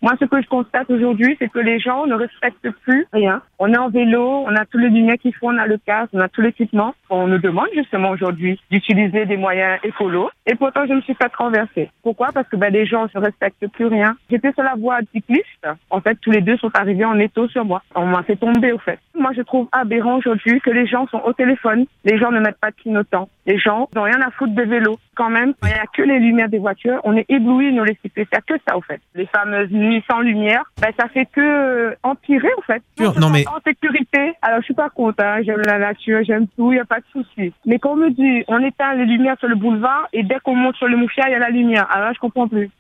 Moi, ce que je constate aujourd'hui, c'est que les gens ne respectent plus rien. On est en vélo, on a tous les lumières qu'il faut, on a le casque, on a tout l'équipement. On nous demande justement aujourd'hui d'utiliser des moyens écolos. Et pourtant, je me suis fait renverser. Pourquoi? Parce que les gens ne respectent plus rien. J'étais sur la voie cycliste. En fait, tous les deux sont arrivés en étau sur moi. On m'a fait tomber, au fait. Moi, je trouve aberrant aujourd'hui que les gens sont au téléphone. Les gens ne mettent pas de clignotant. Les gens n'ont rien à foutre des vélos. Quand même, il n'y a que les lumières des voitures. On est éblouis, nous, les cyclistes. Il n'y a que ça, au fait. Les fameuses nuits sans lumière, ça fait que empirer, au fait. Non, mais... En sécurité. Alors, je suis pas contre, hein. J'aime la nature, j'aime tout, il n'y a pas de souci. Mais quand on me dit, on éteint les lumières sur le boulevard et dès qu'on monte sur le Moufia, il y a la lumière. Alors là, je comprends plus.